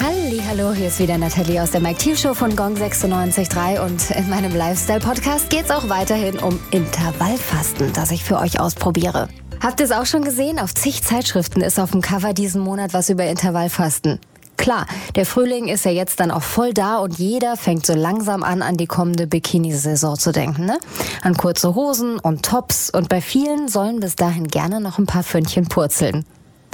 Hallo, hier ist wieder Nathalie aus der Mike Thiel Show von Gong 96.3 und in meinem Lifestyle-Podcast geht es auch weiterhin um Intervallfasten, das ich für euch ausprobiere. Habt ihr es auch schon gesehen? Auf zig Zeitschriften ist auf dem Cover diesen Monat was über Intervallfasten. Klar, der Frühling ist ja jetzt dann auch voll da und jeder fängt so langsam an die kommende Bikini-Saison zu denken, ne? An kurze Hosen und Tops und bei vielen sollen bis dahin gerne noch ein paar Pfönnchen purzeln.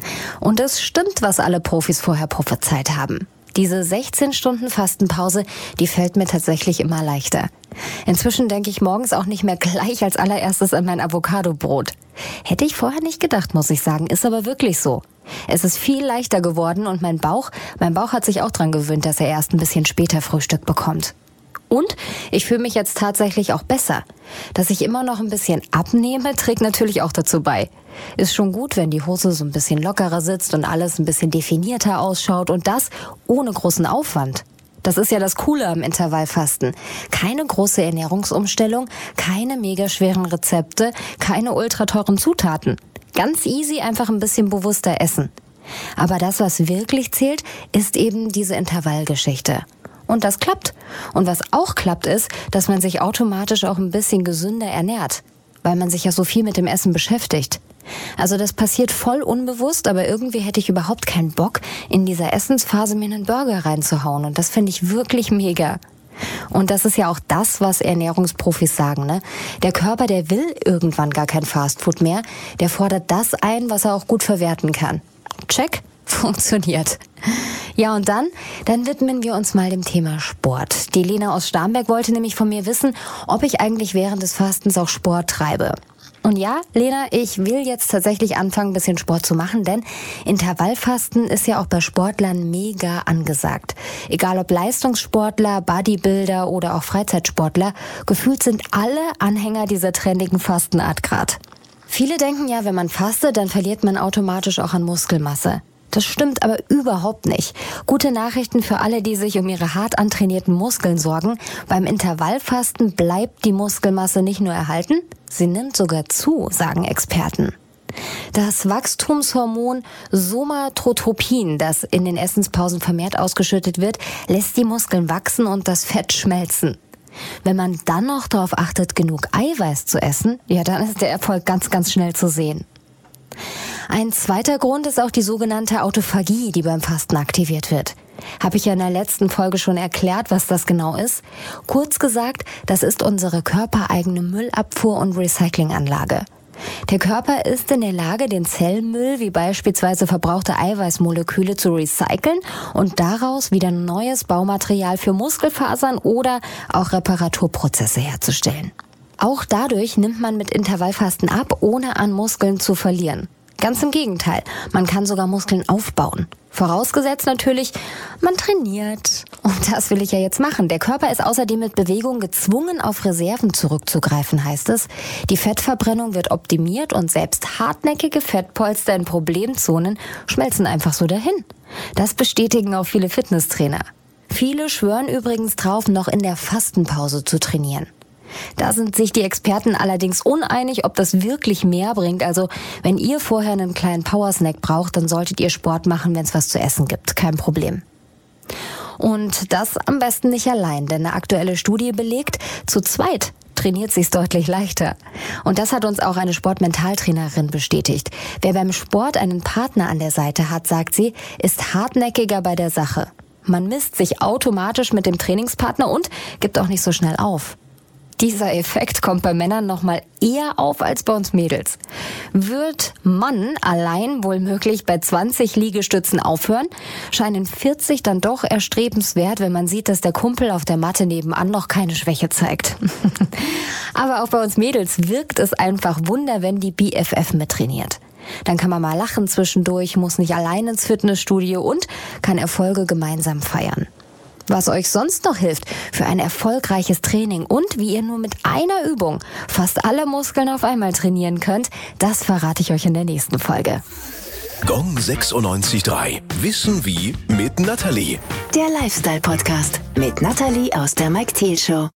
Und es stimmt, was alle Profis vorher prophezeit haben. Diese 16 Stunden Fastenpause, die fällt mir tatsächlich immer leichter. Inzwischen denke ich morgens auch nicht mehr gleich als allererstes an mein Avocado-Brot. Hätte ich vorher nicht gedacht, muss ich sagen, ist aber wirklich so. Es ist viel leichter geworden und mein Bauch hat sich auch dran gewöhnt, dass er erst ein bisschen später Frühstück bekommt. Und ich fühle mich jetzt tatsächlich auch besser. Dass ich immer noch ein bisschen abnehme, trägt natürlich auch dazu bei. Ist schon gut, wenn die Hose so ein bisschen lockerer sitzt und alles ein bisschen definierter ausschaut und das ohne großen Aufwand. Das ist ja das Coole am Intervallfasten. Keine große Ernährungsumstellung, keine mega schweren Rezepte, keine ultra teuren Zutaten. Ganz easy, einfach ein bisschen bewusster essen. Aber das, was wirklich zählt, ist eben diese Intervallgeschichte. Und das klappt. Und was auch klappt ist, dass man sich automatisch auch ein bisschen gesünder ernährt, weil man sich ja so viel mit dem Essen beschäftigt. Also das passiert voll unbewusst, aber irgendwie hätte ich überhaupt keinen Bock, in dieser Essensphase mir einen Burger reinzuhauen. Und das finde ich wirklich mega. Und das ist ja auch das, was Ernährungsprofis sagen, ne? Der Körper, der will irgendwann gar kein Fastfood mehr. Der fordert das ein, was er auch gut verwerten kann. Check, funktioniert. Ja, und dann widmen wir uns mal dem Thema Sport. Die Lena aus Starnberg wollte nämlich von mir wissen, ob ich eigentlich während des Fastens auch Sport treibe. Und ja, Lena, ich will jetzt tatsächlich anfangen, ein bisschen Sport zu machen, denn Intervallfasten ist ja auch bei Sportlern mega angesagt. Egal ob Leistungssportler, Bodybuilder oder auch Freizeitsportler, gefühlt sind alle Anhänger dieser trendigen Fastenart grad. Viele denken ja, wenn man fastet, dann verliert man automatisch auch an Muskelmasse. Das stimmt aber überhaupt nicht. Gute Nachrichten für alle, die sich um ihre hart antrainierten Muskeln sorgen. Beim Intervallfasten bleibt die Muskelmasse nicht nur erhalten, sie nimmt sogar zu, sagen Experten. Das Wachstumshormon Somatotropin, das in den Essenspausen vermehrt ausgeschüttet wird, lässt die Muskeln wachsen und das Fett schmelzen. Wenn man dann noch darauf achtet, genug Eiweiß zu essen, ja, dann ist der Erfolg ganz, ganz schnell zu sehen. Ein zweiter Grund ist auch die sogenannte Autophagie, die beim Fasten aktiviert wird. Habe ich ja in der letzten Folge schon erklärt, was das genau ist. Kurz gesagt, das ist unsere körpereigene Müllabfuhr- und Recyclinganlage. Der Körper ist in der Lage, den Zellmüll wie beispielsweise verbrauchte Eiweißmoleküle zu recyceln und daraus wieder neues Baumaterial für Muskelfasern oder auch Reparaturprozesse herzustellen. Auch dadurch nimmt man mit Intervallfasten ab, ohne an Muskeln zu verlieren. Ganz im Gegenteil, man kann sogar Muskeln aufbauen. Vorausgesetzt natürlich, man trainiert. Und das will ich ja jetzt machen. Der Körper ist außerdem mit Bewegung gezwungen, auf Reserven zurückzugreifen, heißt es. Die Fettverbrennung wird optimiert und selbst hartnäckige Fettpolster in Problemzonen schmelzen einfach so dahin. Das bestätigen auch viele Fitnesstrainer. Viele schwören übrigens drauf, noch in der Fastenpause zu trainieren. Da sind sich die Experten allerdings uneinig, ob das wirklich mehr bringt. Also wenn ihr vorher einen kleinen Powersnack braucht, dann solltet ihr Sport machen, wenn es was zu essen gibt. Kein Problem. Und das am besten nicht allein, denn eine aktuelle Studie belegt, zu zweit trainiert sich's deutlich leichter. Und das hat uns auch eine Sportmentaltrainerin bestätigt. Wer beim Sport einen Partner an der Seite hat, sagt sie, ist hartnäckiger bei der Sache. Man misst sich automatisch mit dem Trainingspartner und gibt auch nicht so schnell auf. Dieser Effekt kommt bei Männern noch mal eher auf als bei uns Mädels. Wird Mann allein wohl möglich bei 20 Liegestützen aufhören, scheinen 40 dann doch erstrebenswert, wenn man sieht, dass der Kumpel auf der Matte nebenan noch keine Schwäche zeigt. Aber auch bei uns Mädels wirkt es einfach Wunder, wenn die BFF mittrainiert. Dann kann man mal lachen zwischendurch, muss nicht allein ins Fitnessstudio und kann Erfolge gemeinsam feiern. Was euch sonst noch hilft für ein erfolgreiches Training und wie ihr nur mit einer Übung fast alle Muskeln auf einmal trainieren könnt, das verrate ich euch in der nächsten Folge. Gong 96.3. Wissen wie mit Nathalie. Der Lifestyle-Podcast mit Nathalie aus der Mike Thiel Show.